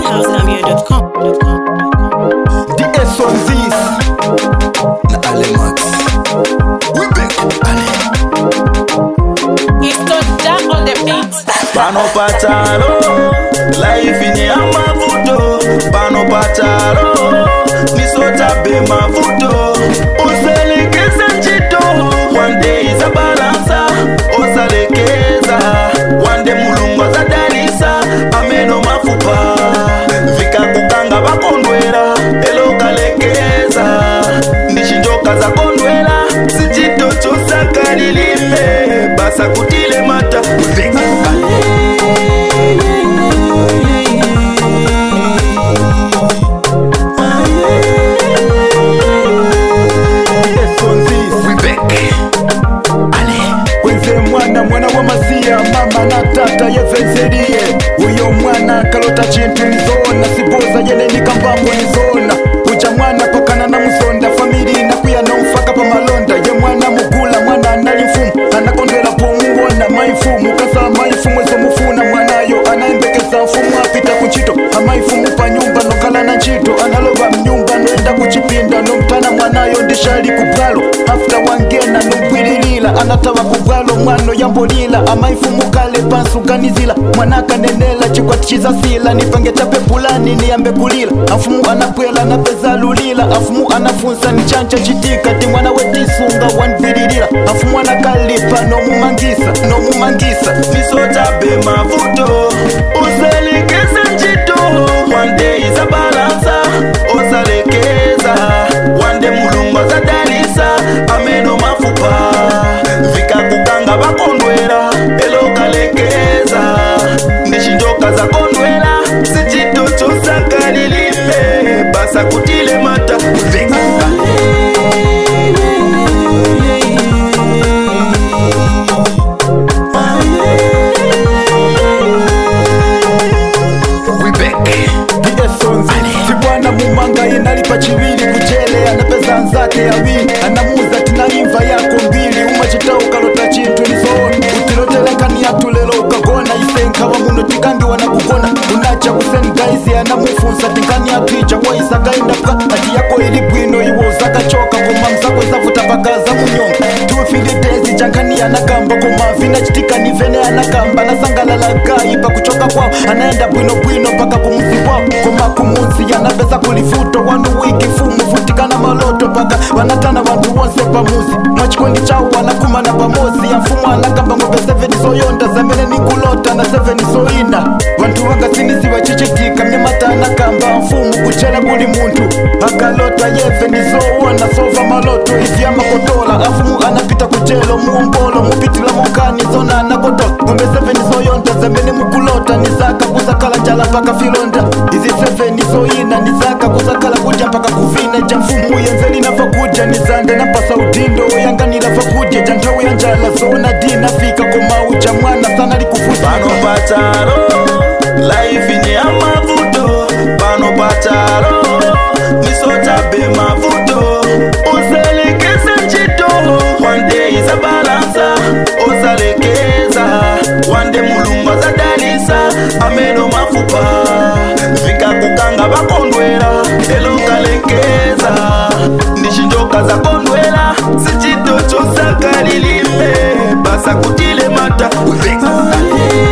housegambia.com. The S on this na Alemax. We back Ale. It's Toja on the beat. Pano pataro, life ini amavuto. Pano pataro, nisota be mavuto. Uselekeza njito, one day is a balance. Osalekeza, one day mulungu azadalisa. Ameno mafupa, vika kukanga bakondwera. Elo kalekeza, nishinjoka za kondwera. Sijito chosaka lilime, basa kutile mata. Mwana wa masia mama na tata yevenzerie uyo mwana kalota chintu nzona siboza yene nikambambo nzona uja mwana pakana na musonda famili na kuya na mfaka pa malonda ye mwana mugula mwana anali mfumu anakondela po mungona maifumu kasa maifumu ezo mufuna mwanayo anaembekeza mfumu apita kuchito amaifumu pa nyumba nokala na nchito analoba mnyumba noenda kuchipinda nomtana mwanayo ndishali kubwalo after wangena nombwililila anataba kubwalo mwano yambolila amaifumu kale pansuganizila mwanaka nenela chikwatichiza sila nipange tape pulani niyambe kulila afumu anapwela napeza lulila afumu anafunsa nichancha chitika ti mwana wetisunga wanvililila afumu anakalipa nomumangisa Nisota be mavuto, uselekeza njito. One day is a balance, osalekeza. One day mulungu azadalisa, ameno mafupa. Vika kukanga bakondwera, elo kalekeza. Nishinjoka za kondwera, sijito chosaka lilime. Basa kutile mata, vika mumanga inalipa chivili kuchele anapeza nzake ya wini anamuza tinaimva yako mbili umachita ukalota chintu nizoni utilotelekani yatulelo ukagona isenka wa muno tikangi wanakukona unacha kuseni gaisi anamufunsa tinkani yatuicha kwa isakaenda pka ati yako ili bwino iwo uzakachoka kuma mzako isafuta bakaza munyonga tuwifilitezi chankani anakamba kuma vina chitika nivene anakamba nasangalalaga ipa kuchoka kwao anaenda bwino paka kumuzi wao kuma kumuzi yanapeza kulifuto wanu wiki fumu futikana maloto paka wanatana wantu wonse pamuzi mwachikondi chao wanakuma na pamozi ya mfumu anakamba ngombe 7 soyonda zamene nikulota na 7 soina wantu wangasiniziwa chichitika mnyamata anakamba mfumu kuchela buli muntu akalota yeve nizoona sova maloto izi ya makotola afumu anapita kuchelo muumbolo mupitila mokani zona anakotola ngombe 7 soyonda zamene mukulota nizaka kusakala njala paka filonda izi 7 soina nizaka kusakala kuja mpaka kuvine ja mfumu yenzeli nafa kuja nizande napasa udindo yanganila fa kuja jantawu ya njala zona dina fika komauja mwana sana likufuta Pano pataro, life ini amavuto. Pano pataro, nisota be mavuto. Uselekeza njito, one day is a balance. Osalekeza, one day mulungu azadalisa. Ameno mafupa, vika kukanga bakondwera. Elo kalekeza, nishinjoka za kondwera. Sijito chosaka lilime, basa kutile mata.